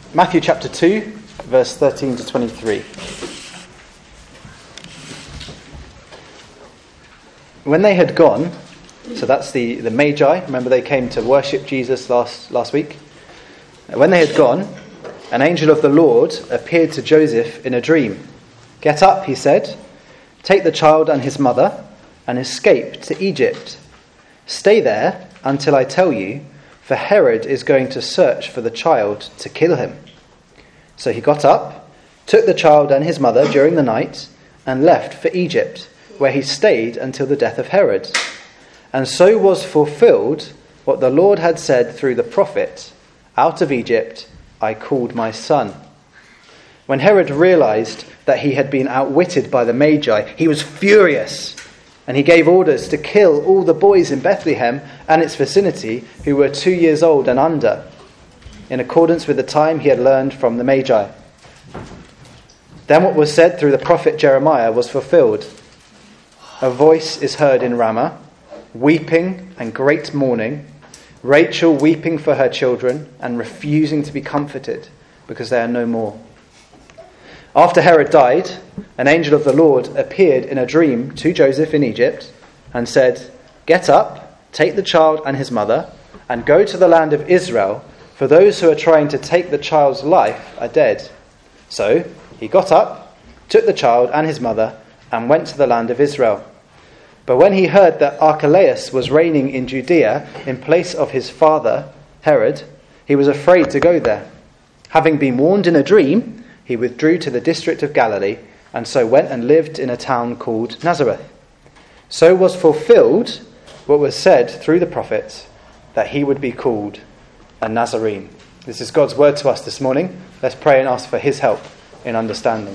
Matthew chapter 2, verse 13 to 23. When they had gone, so that's the Magi, remember they came to worship Jesus last week. When they had gone, an angel of the Lord appeared to Joseph in a dream. "Get up," he said, "take the child and his mother and escape to Egypt. Stay there until I tell you, for Herod is going to search for the child to kill him." So he got up, took the child and his mother during the night, and left for Egypt, where he stayed until the death of Herod. And so was fulfilled what the Lord had said through the prophet, "Out of Egypt I called my son." When Herod realized that he had been outwitted by the Magi, he was furious, and he gave orders to kill all the boys in Bethlehem and its vicinity who were 2 years old and under, in accordance with the time he had learned from the Magi. Then what was said through the prophet Jeremiah was fulfilled. "A voice is heard in Ramah, weeping and great mourning, Rachel weeping for her children and refusing to be comforted because they are no more." After Herod died, an angel of the Lord appeared in a dream to Joseph in Egypt and said, "Get up, take the child and his mother, and go to the land of Israel, for those who are trying to take the child's life are dead." So he got up, took the child and his mother, and went to the land of Israel. But when he heard that Archelaus was reigning in Judea in place of his father, Herod, he was afraid to go there. Having been warned in a dream, he withdrew to the district of Galilee, and so went and lived in a town called Nazareth. So was fulfilled what was said through the prophets, that he would be called a Nazarene. This is God's word to us this morning. Let's pray and ask for his help in understanding.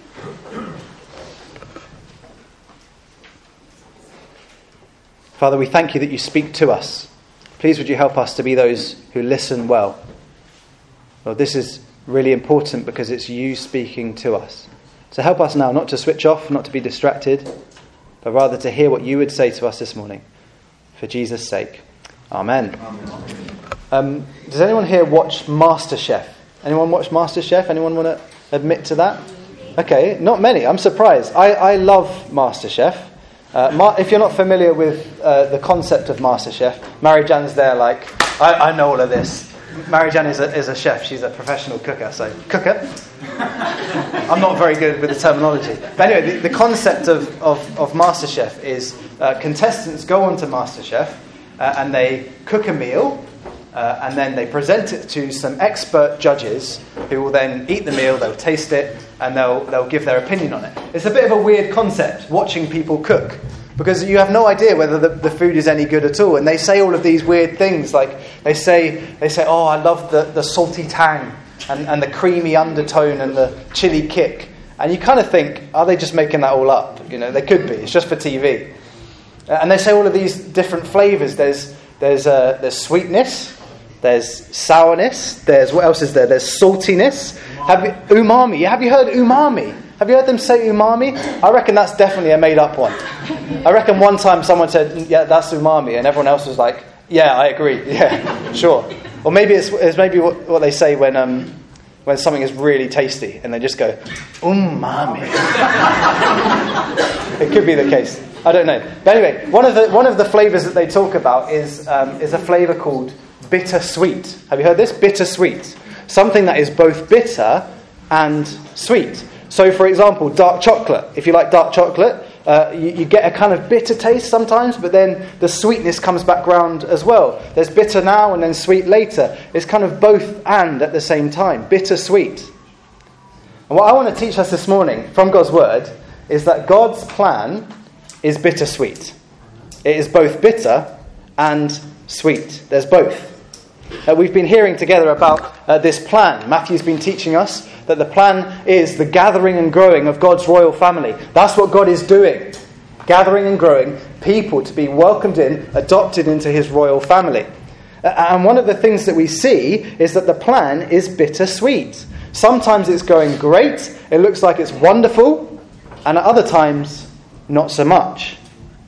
Father, we thank you that you speak to us. Please would you help us to be those who listen well. Lord, this is really important because it's you speaking to us. So help us now not to switch off, not to be distracted, but rather to hear what you would say to us this morning. For Jesus' sake. Amen. Does anyone here watch MasterChef? Anyone watch MasterChef? Anyone want to admit to that? Okay, not many. I'm surprised. I love MasterChef. If you're not familiar with the concept of MasterChef, Mary-Jan's there like, I know all of this. Mary-Jan is a chef. She's a professional cooker. So, cooker. I'm not very good with the terminology. But anyway, the concept of MasterChef is contestants go on to MasterChef and they cook a meal and then they present it to some expert judges who will then eat the meal, they'll taste it, and they'll give their opinion on it. It's a bit of a weird concept, watching people cook, because you have no idea whether the food is any good at all. And they say all of these weird things, like they say, "Oh, I love the salty tang and the creamy undertone and the chili kick." And you kind of think, are they just making that all up? You know, they could be. It's just for TV. And they say all of these different flavours. There's sweetness. There's sourness. There's, what else is there? There's saltiness. Umami. Have you heard umami? Have you heard them say umami? I reckon that's definitely a made-up one. I reckon one time someone said, "Yeah, that's umami," and everyone else was like, "Yeah, I agree. Yeah, sure." Or maybe it's maybe what they say when something is really tasty, and they just go, umami. It could be the case. I don't know. But anyway, one of the flavours that they talk about is a flavour called bittersweet. Have you heard this? Bittersweet. Something that is both bitter and sweet. So, for example, dark chocolate. If you like dark chocolate, you get a kind of bitter taste sometimes, but then the sweetness comes back round as well. There's bitter now and then sweet later. It's kind of both and at the same time. Bittersweet. And what I want to teach us this morning from God's word is that God's plan is bittersweet. It is both bitter and sweet. There's both. We've been hearing together about this plan. Matthew's been teaching us that the plan is the gathering and growing of God's royal family. That's what God is doing. Gathering and growing people to be welcomed in, adopted into his royal family. And one of the things that we see is that the plan is bittersweet. Sometimes it's going great, it looks like it's wonderful, and at other times, not so much.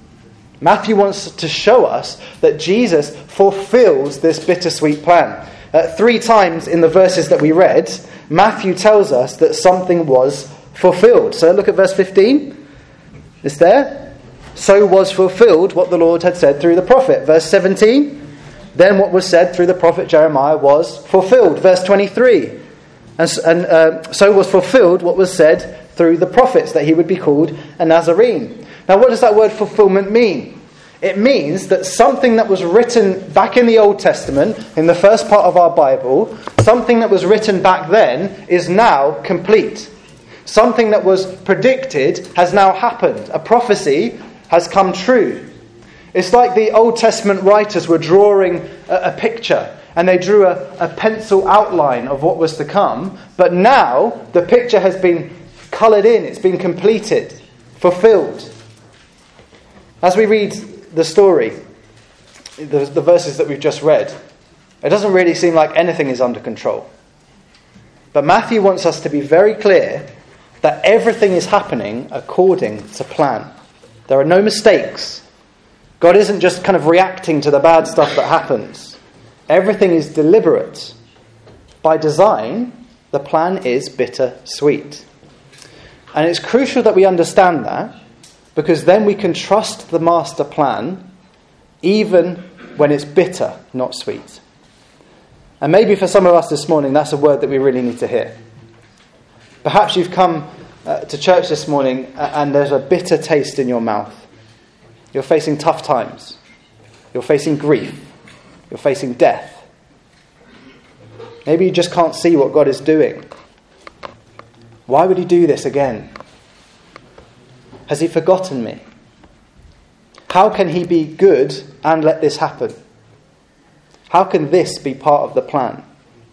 Matthew wants to show us that Jesus fulfills this bittersweet plan. 3 times in the verses that we read, Matthew tells us that something was fulfilled. So look at verse 15. It's there. So was fulfilled what the Lord had said through the prophet. Verse 17. Then what was said through the prophet Jeremiah was fulfilled. Verse 23. And so was fulfilled what was said through the prophets, that he would be called a Nazarene. Now what does that word fulfillment mean? It means that something that was written back in the Old Testament, in the first part of our Bible, something that was written back then is now complete. Something that was predicted has now happened. A prophecy has come true. It's like the Old Testament writers were drawing a picture, and they drew a pencil outline of what was to come, but now the picture has been coloured in, it's been completed, fulfilled. As we read the story, the verses that we've just read, it doesn't really seem like anything is under control. But Matthew wants us to be very clear that everything is happening according to plan. There are no mistakes. God isn't just kind of reacting to the bad stuff that happens. Everything is deliberate. By design, the plan is bittersweet. And it's crucial that we understand that, because then we can trust the master plan even when it's bitter, not sweet. And maybe for some of us this morning, that's a word that we really need to hear. Perhaps you've come to church this morning and there's a bitter taste in your mouth. You're facing tough times. You're facing grief. You're facing death. Maybe you just can't see what God is doing. Why would he do this again? Has he forgotten me? How can he be good and let this happen? How can this be part of the plan?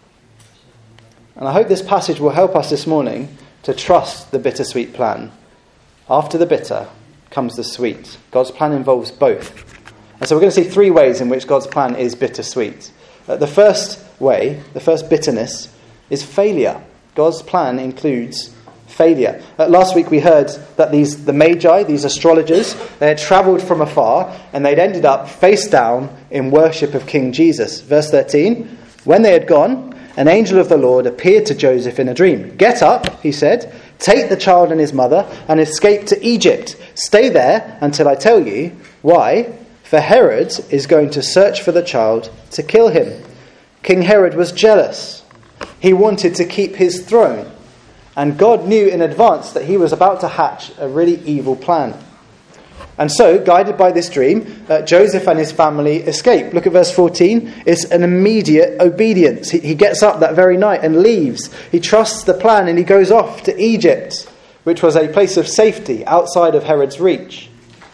And I hope this passage will help us this morning to trust the bittersweet plan. After the bitter comes the sweet. God's plan involves both. And so we're going to see 3 ways in which God's plan is bittersweet. The first way, the first bitterness, is failure. God's plan includes failure. Last week we heard that the Magi, these astrologers, they had travelled from afar and they'd ended up face down in worship of King Jesus. Verse 13, when they had gone, an angel of the Lord appeared to Joseph in a dream. Get up, he said, take the child and his mother and escape to Egypt. Stay there until I tell you. Why? For Herod is going to search for the child to kill him. King Herod was jealous. He wanted to keep his throne. And God knew in advance that he was about to hatch a really evil plan. And so, guided by this dream, Joseph and his family escape. Look at verse 14. It's an immediate obedience. He gets up that very night and leaves. He trusts the plan and he goes off to Egypt, which was a place of safety outside of Herod's reach.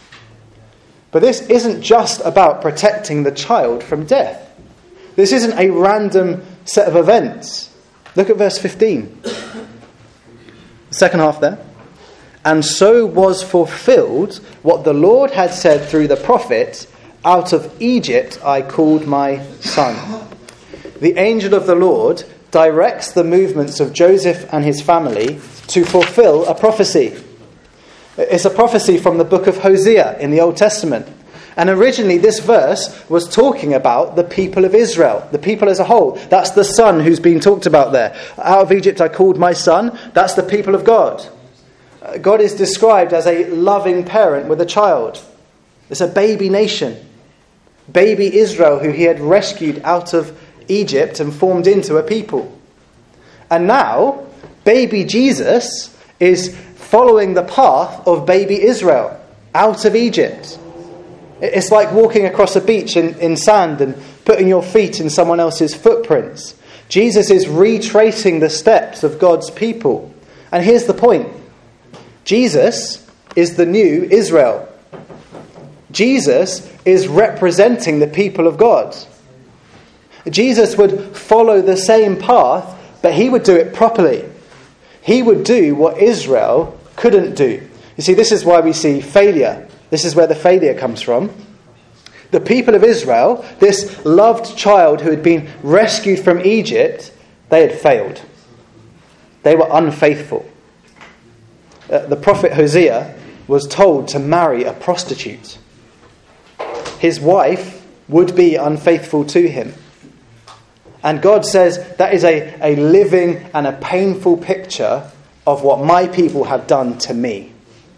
But this isn't just about protecting the child from death. This isn't a random set of events. Look at verse 15. The second half there. And so was fulfilled what the Lord had said through the prophet, out of Egypt I called my son. The angel of the Lord directs the movements of Joseph and his family to fulfill a prophecy. It's a prophecy from the book of Hosea in the Old Testament. And originally this verse was talking about the people of Israel, the people as a whole. That's the son who's being talked about there. Out of Egypt I called my son. That's the people of God. God is described as a loving parent with a child. It's a baby nation. Baby Israel, who he had rescued out of Egypt and formed into a people. And now, baby Jesus is following the path of baby Israel out of Egypt. It's like walking across a beach in sand and putting your feet in someone else's footprints. Jesus is retracing the steps of God's people. And here's the point. Jesus is the new Israel. Jesus is representing the people of God. Jesus would follow the same path, but he would do it properly. He would do what Israel couldn't do. You see, this is why we see failure. This is where the failure comes from. The people of Israel, this loved child who had been rescued from Egypt, they had failed. They were unfaithful. The prophet Hosea was told to marry a prostitute. His wife would be unfaithful to him. And God says that is a living and a painful picture of what my people have done to me.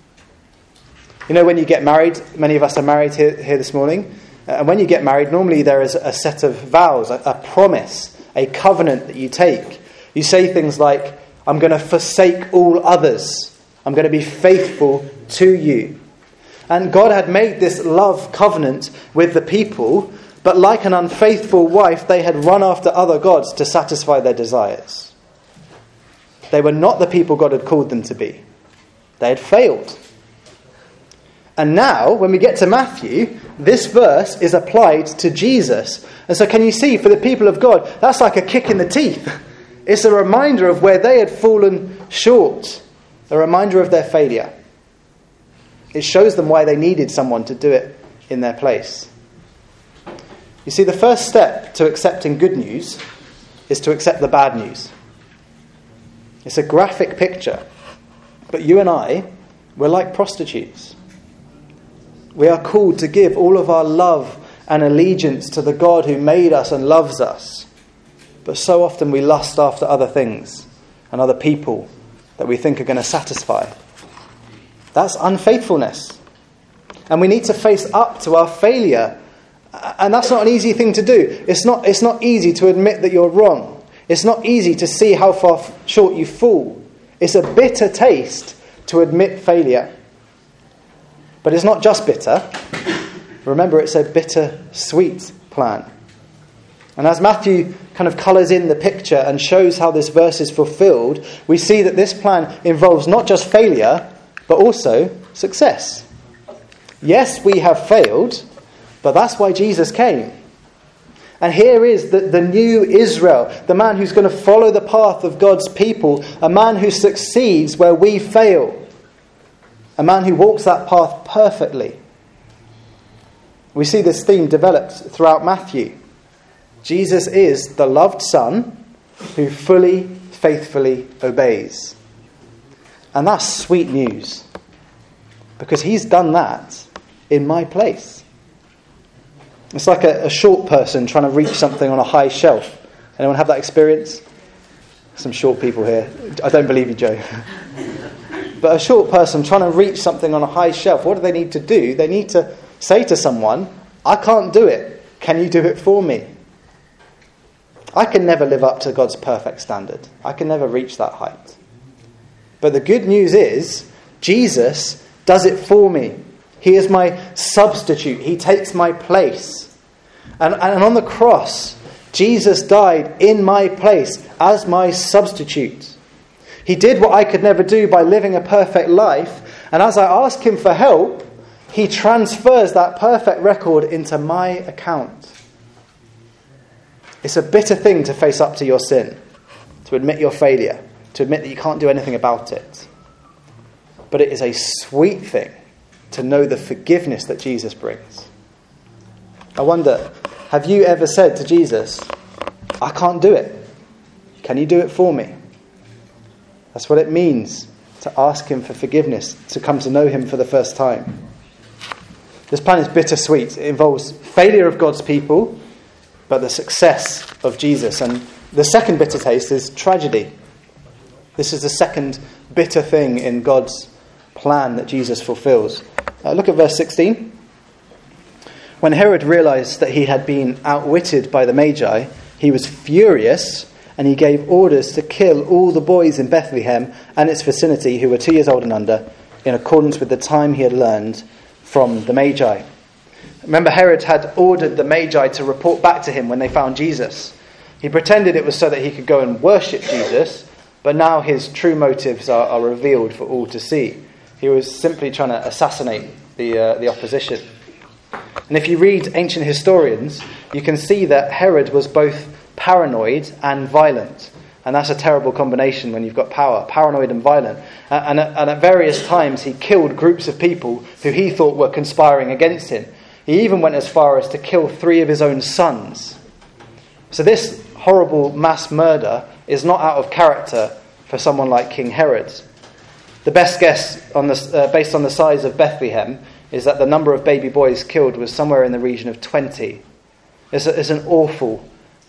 You know, when you get married, many of us are married here this morning, and when you get married, normally there is a set of vows, a promise, a covenant that you take. You say things like, I'm going to forsake all others. I'm going to be faithful to you. And God had made this love covenant with the people, but like an unfaithful wife, they had run after other gods to satisfy their desires. They were not the people God had called them to be. They had failed. And now, when we get to Matthew, this verse is applied to Jesus. And so can you see, for the people of God, that's like a kick in the teeth. It's a reminder of where they had fallen short. A reminder of their failure. It shows them why they needed someone to do it in their place. You see, the first step to accepting good news is to accept the bad news. It's a graphic picture. But you and I, we're like prostitutes. We are called to give all of our love and allegiance to the God who made us and loves us. But so often we lust after other things and other people that we think are going to satisfy. That's unfaithfulness. And we need to face up to our failure. And that's not an easy thing to do. It's not easy to admit that you're wrong. It's not easy to see how far short you fall. It's a bitter taste to admit failure. But it's not just bitter. Remember, it's a bitter-sweet plan. And as Matthew kind of colours in the picture and shows how this verse is fulfilled, we see that this plan involves not just failure, but also success. Yes, we have failed, but that's why Jesus came. And here is the new Israel, the man who's going to follow the path of God's people, a man who succeeds where we fail, a man who walks that path perfectly. We see this theme developed throughout Matthew. Jesus is the loved Son who fully, faithfully obeys. And that's sweet news, because he's done that in my place. It's like a short person trying to reach something on a high shelf. Anyone have that experience? Some short people here. I don't believe you, Joe. But a short person trying to reach something on a high shelf, what do they need to do? They need to say to someone, I can't do it. Can you do it for me? I can never live up to God's perfect standard. I can never reach that height. But the good news is, Jesus does it for me. He is my substitute. He takes my place. And on the cross, Jesus died in my place as my substitute. He did what I could never do by living a perfect life. And as I ask him for help, he transfers that perfect record into my account. It's a bitter thing to face up to your sin, to admit your failure, to admit that you can't do anything about it. But it is a sweet thing to know the forgiveness that Jesus brings. I wonder, have you ever said to Jesus, I can't do it. Can you do it for me? That's what it means to ask him for forgiveness, to come to know him for the first time. This plan is bittersweet. It involves failure of God's people, but the success of Jesus. And the second bitter taste is tragedy. This is the second bitter thing in God's plan that Jesus fulfills. Look at verse 16. When Herod realized that he had been outwitted by the Magi, he was furious, and he gave orders to kill all the boys in Bethlehem and its vicinity who were 2 years old and under, in accordance with the time he had learned from the Magi. Remember, Herod had ordered the Magi to report back to him when they found Jesus. He pretended it was so that he could go and worship Jesus, but now his true motives are revealed for all to see. He was simply trying to assassinate the opposition. And if you read ancient historians, you can see that Herod was both paranoid and violent. And that's a terrible combination when you've got power, paranoid and violent. And at various times he killed groups of people who he thought were conspiring against him. He even went as far as to kill 3 of his own sons. So this horrible mass murder is not out of character for someone like King Herod. The best guess on this, based on the size of Bethlehem, is that the number of baby boys killed was somewhere in the region of 20. It's an awful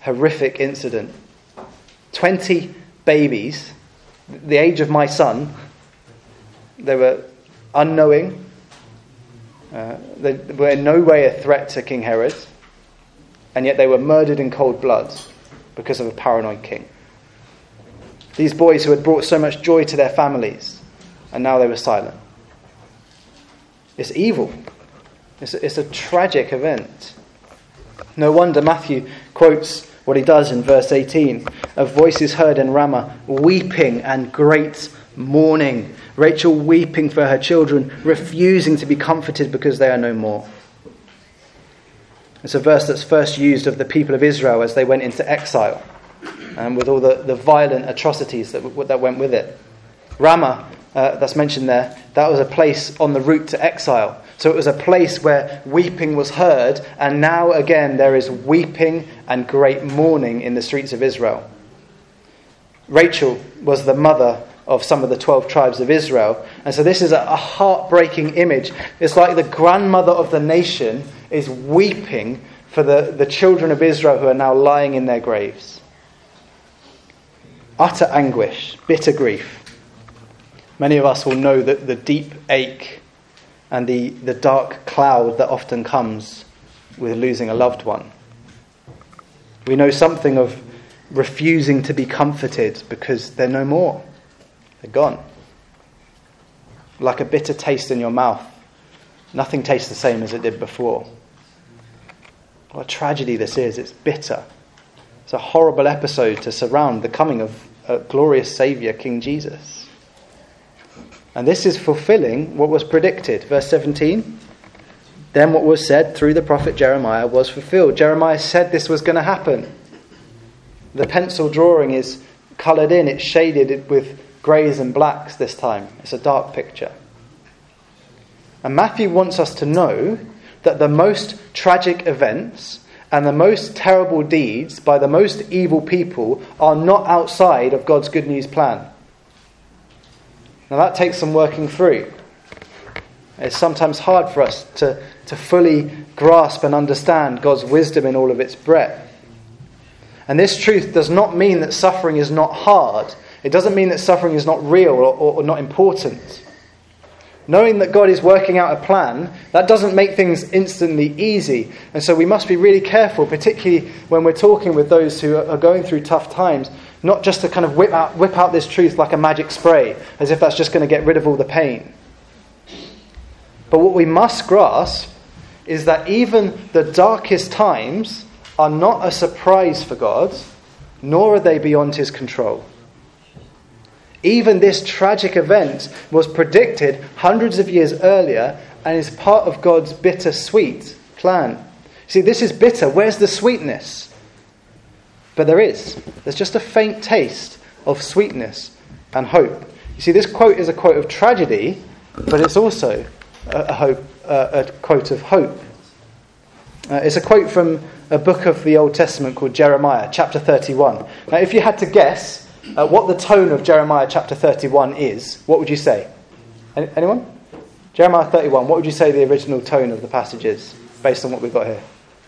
horrific incident. 20 babies, the age of my son. They were unknowing. They were in no way a threat to King Herod. And yet they were murdered in cold blood because of a paranoid king. These boys who had brought so much joy to their families, and now they were silent. It's evil. It's a tragic event. No wonder Matthew quotes what he does in verse 18. A voice is heard in Ramah, weeping and great mourning. Rachel weeping for her children, refusing to be comforted because they are no more. It's a verse that's first used of the people of Israel as they went into exile, and with all the violent atrocities that went with it. Ramah, that's mentioned there, that was a place on the route to exile. So it was a place where weeping was heard, and now again there is weeping and great mourning in the streets of Israel. Rachel was the mother of some of the 12 tribes of Israel, and so this is a heartbreaking image. It's like the grandmother of the nation is weeping for the children of Israel who are now lying in their graves. Utter anguish, bitter grief. Many of us will know that the deep ache and the dark cloud that often comes with losing a loved one. We know something of refusing to be comforted because they're no more. They're gone. Like a bitter taste in your mouth. Nothing tastes the same as it did before. What a tragedy this is. It's bitter. It's a horrible episode to surround the coming of a glorious Saviour, King Jesus. And this is fulfilling what was predicted. Verse 17. Then what was said through the prophet Jeremiah was fulfilled. Jeremiah said this was going to happen. The pencil drawing is coloured in. It's shaded with greys and blacks this time. It's a dark picture. And Matthew wants us to know that the most tragic events and the most terrible deeds by the most evil people are not outside of God's good news plan. Now that takes some working through. It's sometimes hard for us to fully grasp and understand God's wisdom in all of its breadth. And this truth does not mean that suffering is not hard. It doesn't mean that suffering is not real or not important. Knowing that God is working out a plan, that doesn't make things instantly easy. And so we must be really careful, particularly when we're talking with those who are going through tough times, not just to kind of whip out this truth like a magic spray, as if that's just going to get rid of all the pain. But what we must grasp is that even the darkest times are not a surprise for God, nor are they beyond his control. Even this tragic event was predicted hundreds of years earlier and is part of God's bittersweet plan. See, this is bitter. Where's the sweetness? But there is. There's just a faint taste of sweetness and hope. You see, this quote is a quote of tragedy, but it's also a quote of hope. It's a quote from a book of the Old Testament called Jeremiah, chapter 31. Now, if you had to guess what the tone of Jeremiah chapter 31 is, what would you say? Anyone? Jeremiah 31, what would you say the original tone of the passage is, based on what we've got here?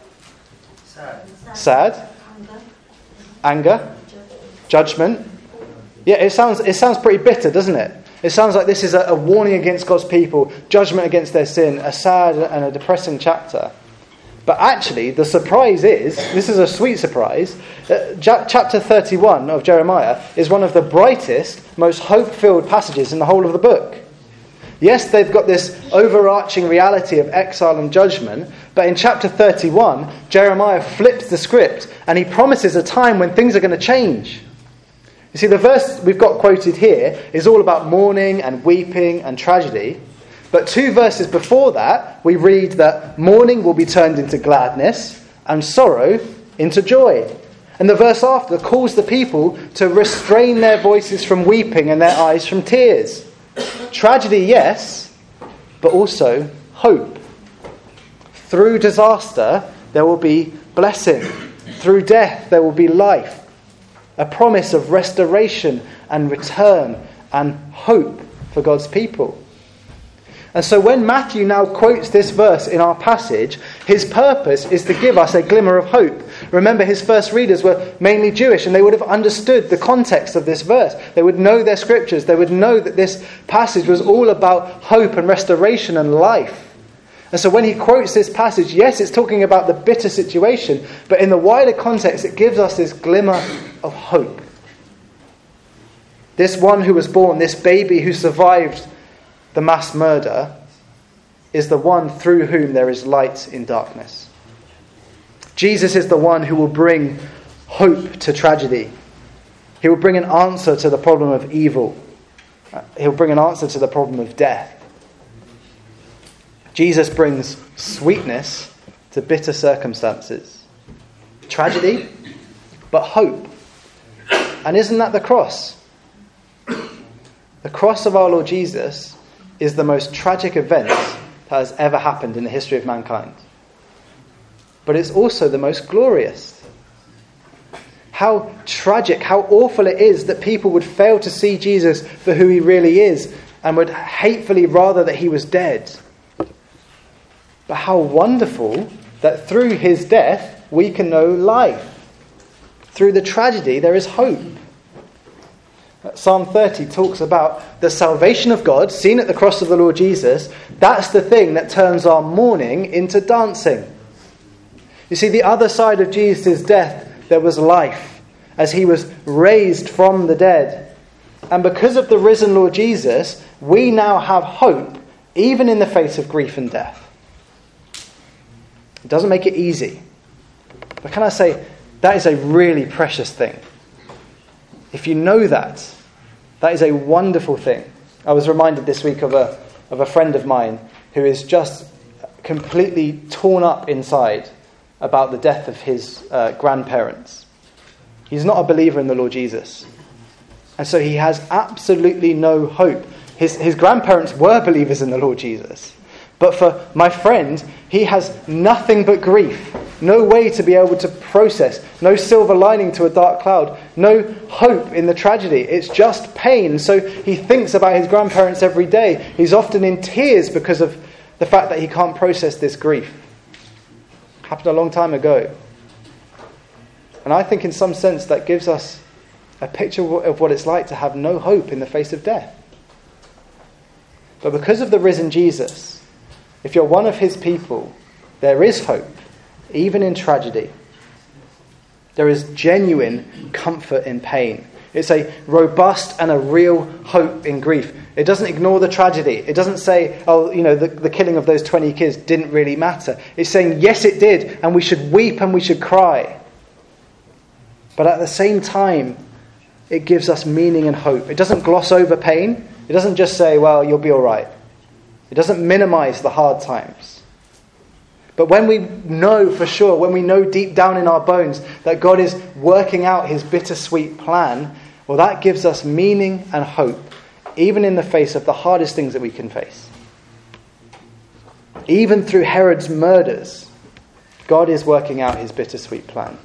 Sad? Anger? Judgment? Yeah, it sounds pretty bitter, doesn't it? It sounds like this is a warning against God's people, judgment against their sin, a sad and a depressing chapter. But actually, the surprise is, this is a sweet surprise, chapter 31 of Jeremiah is one of the brightest, most hope-filled passages in the whole of the book. Yes, they've got this overarching reality of exile and judgment, but in chapter 31, Jeremiah flips the script and he promises a time when things are going to change. You see, the verse we've got quoted here is all about mourning and weeping and tragedy. But 2 verses before that, we read that mourning will be turned into gladness and sorrow into joy. And the verse after calls the people to restrain their voices from weeping and their eyes from tears. Tragedy, yes, but also hope. Through disaster, there will be blessing. Through death, there will be life. A promise of restoration and return and hope for God's people. And so when Matthew now quotes this verse in our passage, his purpose is to give us a glimmer of hope. Remember, his first readers were mainly Jewish, and they would have understood the context of this verse. They would know their scriptures. They would know that this passage was all about hope and restoration and life. And so when he quotes this passage, yes, it's talking about the bitter situation, but in the wider context, it gives us this glimmer of hope. This one who was born, this baby who survived the mass murder, is the one through whom there is light in darkness. Jesus is the one who will bring hope to tragedy. He will bring an answer to the problem of evil. He'll bring an answer to the problem of death. Jesus brings sweetness to bitter circumstances. Tragedy, but hope. And isn't that the cross? The cross of our Lord Jesus is the most tragic event that has ever happened in the history of mankind. But it's also the most glorious. How tragic, how awful it is that people would fail to see Jesus for who he really is and would hatefully rather that he was dead. But how wonderful that through his death we can know life. Through the tragedy there is hope. Psalm 30 talks about the salvation of God seen at the cross of the Lord Jesus. That's the thing that turns our mourning into dancing. You see, the other side of Jesus' death, there was life as he was raised from the dead. And because of the risen Lord Jesus, we now have hope even in the face of grief and death. It doesn't make it easy. But can I say, that is a really precious thing. If you know that, that is a wonderful thing. I was reminded this week of a friend of mine who is just completely torn up inside about the death of his grandparents. He's not a believer in the Lord Jesus. And so he has absolutely no hope. His grandparents were believers in the Lord Jesus. But for my friend, he has nothing but grief. No way to be able to process. No silver lining to a dark cloud. No hope in the tragedy. It's just pain. So he thinks about his grandparents every day. He's often in tears because of the fact that he can't process this grief. Happened a long time ago. And I think in some sense that gives us a picture of what it's like to have no hope in the face of death. But because of the risen Jesus, if you're one of his people, there is hope, even in tragedy. There is genuine comfort in pain. It's a robust and a real hope in grief. It doesn't ignore the tragedy. It doesn't say, the killing of those 20 kids didn't really matter. It's saying, yes, it did, and we should weep and we should cry. But at the same time, it gives us meaning and hope. It doesn't gloss over pain. It doesn't just say, well, you'll be all right. It doesn't minimize the hard times. But when we know for sure, when we know deep down in our bones that God is working out his bittersweet plan, well, that gives us meaning and hope, even in the face of the hardest things that we can face. Even through Herod's murders, God is working out his bittersweet plan.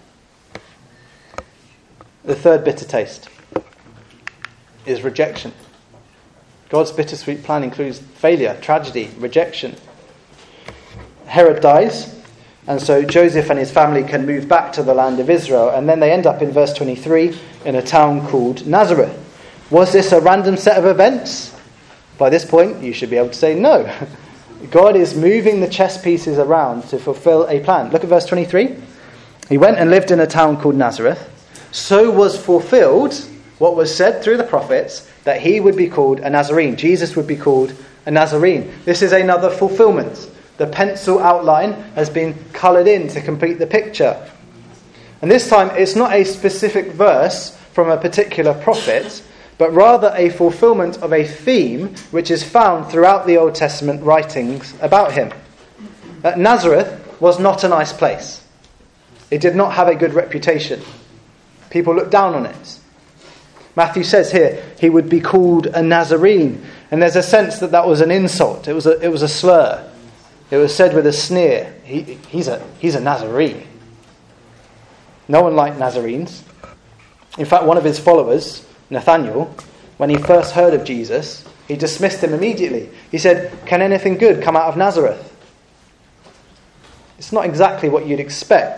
The third bitter taste is rejection. God's bittersweet plan includes failure, tragedy, rejection. Herod dies, and so Joseph and his family can move back to the land of Israel, and then they end up in verse 23 in a town called Nazareth. Was this a random set of events? By this point, you should be able to say no. God is moving the chess pieces around to fulfill a plan. Look at verse 23. He went and lived in a town called Nazareth. So was fulfilled what was said through the prophets, that he would be called a Nazarene. Jesus would be called a Nazarene. This is another fulfillment. The pencil outline has been coloured in to complete the picture. And this time it's not a specific verse from a particular prophet, but rather a fulfillment of a theme which is found throughout the Old Testament writings about him. Nazareth was not a nice place. It did not have a good reputation. People looked down on it. Matthew says here, he would be called a Nazarene. And there's a sense that was an insult. It was a slur. It was said with a sneer. He's a Nazarene. No one liked Nazarenes. In fact, one of his followers, Nathanael, when he first heard of Jesus, he dismissed him immediately. He said, "Can anything good come out of Nazareth?" It's not exactly what you'd expect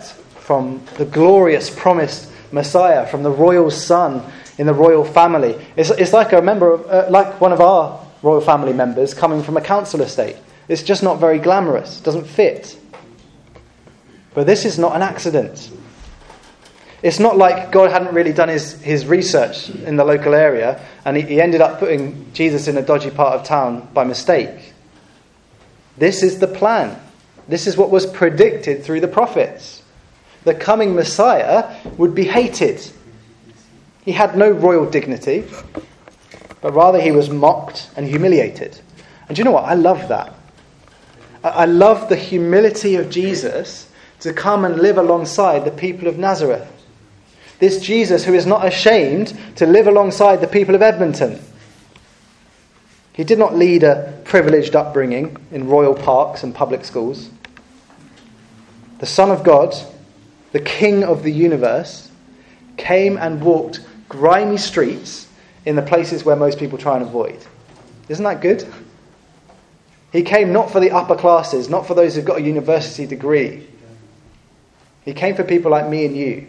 from the glorious promised Messiah, from the royal son in the royal family. It's like a member of, like one of our royal family members coming from a council estate. It's just not very glamorous. It doesn't fit. But this is not an accident. It's not like God hadn't really done his research in the local area and he ended up putting Jesus in a dodgy part of town by mistake. This is the plan. This is what was predicted through the prophets. The coming Messiah would be hated. He had no royal dignity, but rather he was mocked and humiliated. And do you know what? I love that. I love the humility of Jesus to come and live alongside the people of Nazareth. This Jesus who is not ashamed to live alongside the people of Edmonton. He did not lead a privileged upbringing in royal parks and public schools. The Son of God, the King of the universe, came and walked grimy streets in the places where most people try and avoid. Isn't that good? He came not for the upper classes, not for those who've got a university degree. He came for people like me and you.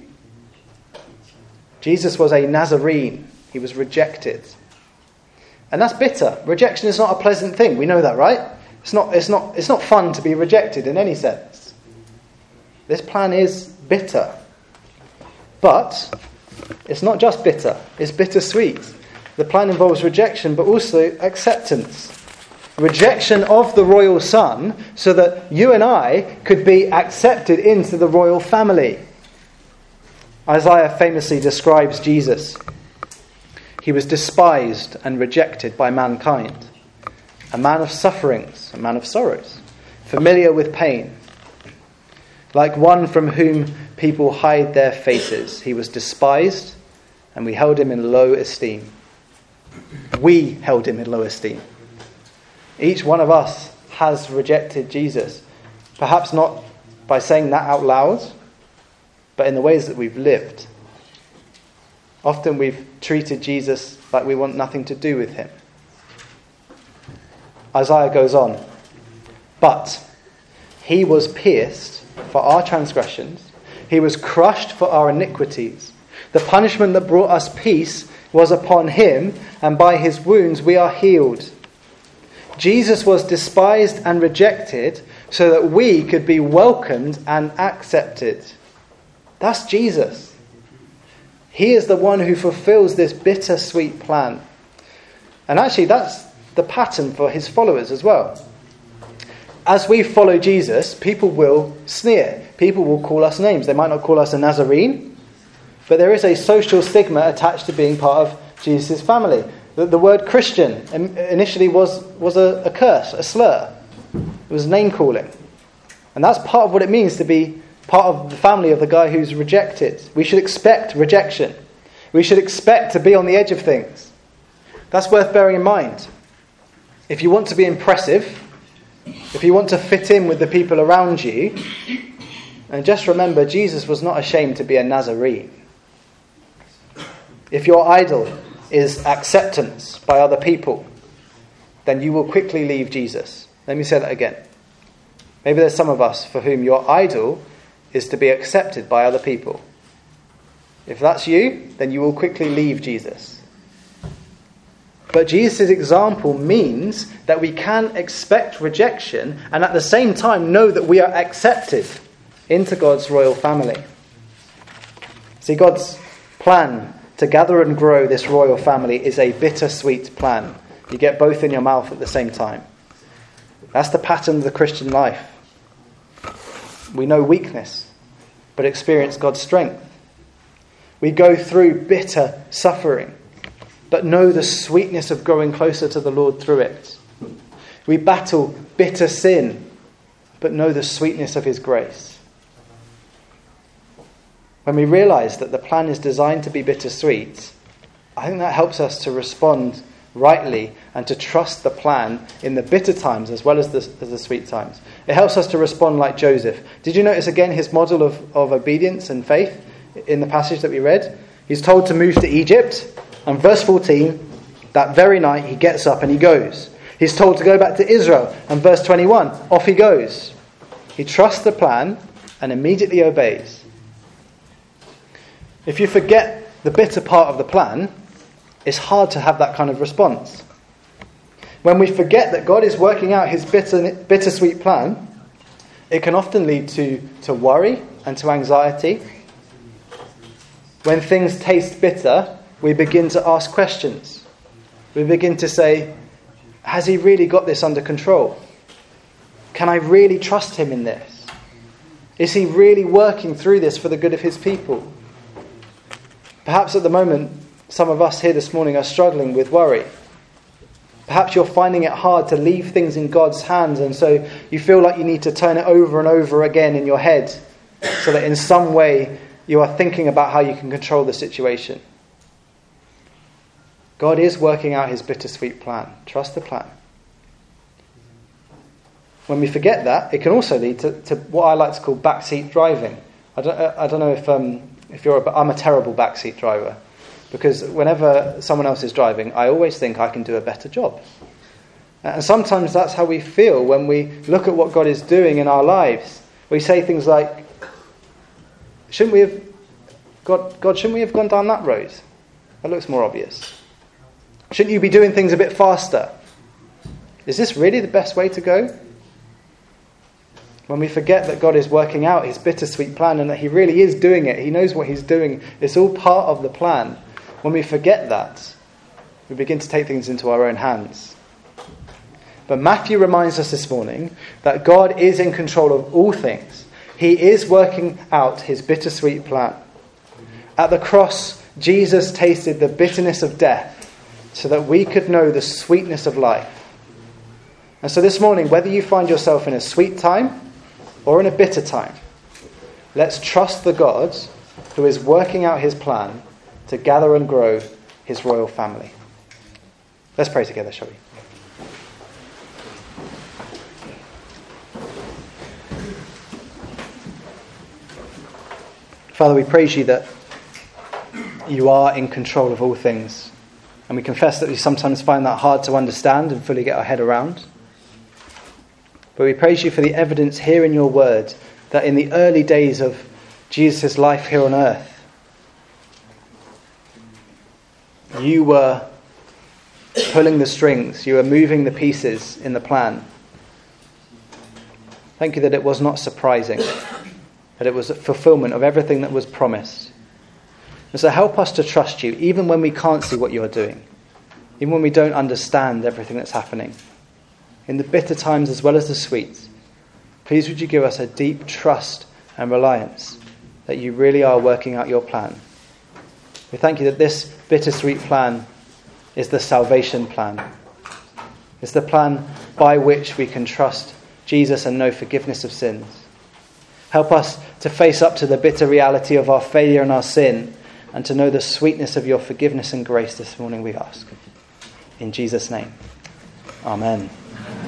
Jesus was a Nazarene. He was rejected. And that's bitter. Rejection is not a pleasant thing. We know that, right? It's not fun to be rejected in any sense. This plan is bitter. But it's not just bitter. It's bittersweet. The plan involves rejection, but also acceptance. Rejection of the royal son so that you and I could be accepted into the royal family. Isaiah famously describes Jesus. He was despised and rejected by mankind. A man of sufferings, a man of sorrows, familiar with pain. Like one from whom people hide their faces. He was despised and we held him in low esteem. We held him in low esteem. Each one of us has rejected Jesus. Perhaps not by saying that out loud, but in the ways that we've lived. Often we've treated Jesus like we want nothing to do with him. Isaiah goes on, but he was pierced for our transgressions. He was crushed for our iniquities. The punishment that brought us peace was upon him, and by his wounds we are healed. Jesus was despised and rejected so that we could be welcomed and accepted. That's Jesus. He is the one who fulfills this bittersweet plan. And actually that's the pattern for his followers as well. As we follow Jesus, people will sneer. People will call us names. They might not call us a Nazarene, but there is a social stigma attached to being part of Jesus' family. The word Christian initially was a curse, a slur. It was name calling. And that's part of what it means to be part of the family of the guy who's rejected. We should expect rejection. We should expect to be on the edge of things. That's worth bearing in mind. If you want to be impressive, if you want to fit in with the people around you, and just remember, Jesus was not ashamed to be a Nazarene. If your idol is acceptance by other people, then you will quickly leave Jesus. Let me say that again. Maybe there's some of us for whom your idol is to be accepted by other people. If that's you, then you will quickly leave Jesus. But Jesus' example means that we can expect rejection and at the same time know that we are accepted into God's royal family. See, God's plan to gather and grow this royal family is a bittersweet plan. You get both in your mouth at the same time. That's the pattern of the Christian life. We know weakness, but experience God's strength. We go through bitter suffering, but know the sweetness of growing closer to the Lord through it. We battle bitter sin, but know the sweetness of his grace. When we realise that the plan is designed to be bittersweet, I think that helps us to respond rightly and to trust the plan in the bitter times as well as the sweet times. It helps us to respond like Joseph. Did you notice again his model of obedience and faith in the passage that we read? He's told to move to Egypt, and verse 14, that very night he gets up and he goes. He's told to go back to Israel, and verse 21, off he goes. He trusts the plan and immediately obeys. If you forget the bitter part of the plan, it's hard to have that kind of response. When we forget that God is working out his bittersweet plan, it can often lead to worry and to anxiety. When things taste bitter, we begin to ask questions. We begin to say, has he really got this under control? Can I really trust him in this? Is he really working through this for the good of his people? Perhaps at the moment, some of us here this morning are struggling with worry. Perhaps you're finding it hard to leave things in God's hands, and so you feel like you need to turn it over and over again in your head so that in some way you are thinking about how you can control the situation. God is working out his bittersweet plan. Trust the plan. When we forget that, it can also lead to what I like to call backseat driving. I don't know if you're I'm a terrible backseat driver, because whenever someone else is driving, I always think I can do a better job. And sometimes that's how we feel when we look at what God is doing in our lives. We say things like, shouldn't we have gone down that road? That looks more obvious. Shouldn't you be doing things a bit faster? Is this really the best way to go? When we forget that God is working out his bittersweet plan and that he really is doing it, he knows what he's doing, it's all part of the plan. When we forget that, we begin to take things into our own hands. But Matthew reminds us this morning that God is in control of all things. He is working out his bittersweet plan. At the cross, Jesus tasted the bitterness of death so that we could know the sweetness of life. And so this morning, whether you find yourself in a sweet time or in a bitter time, let's trust the God who is working out his plan to gather and grow his royal family. Let's pray together, shall we? Father, we praise you that you are in control of all things. And we confess that we sometimes find that hard to understand and fully get our head around. But we praise you for the evidence here in your word that in the early days of Jesus' life here on earth, you were pulling the strings, you were moving the pieces in the plan. Thank you that it was not surprising, that it was a fulfillment of everything that was promised. And so help us to trust you, even when we can't see what you are doing, even when we don't understand everything that's happening. In the bitter times as well as the sweet, please would you give us a deep trust and reliance that you really are working out your plan. We thank you that this bittersweet plan is the salvation plan. It's the plan by which we can trust Jesus and know forgiveness of sins. Help us to face up to the bitter reality of our failure and our sin, and to know the sweetness of your forgiveness and grace this morning, we ask. In Jesus' name, amen.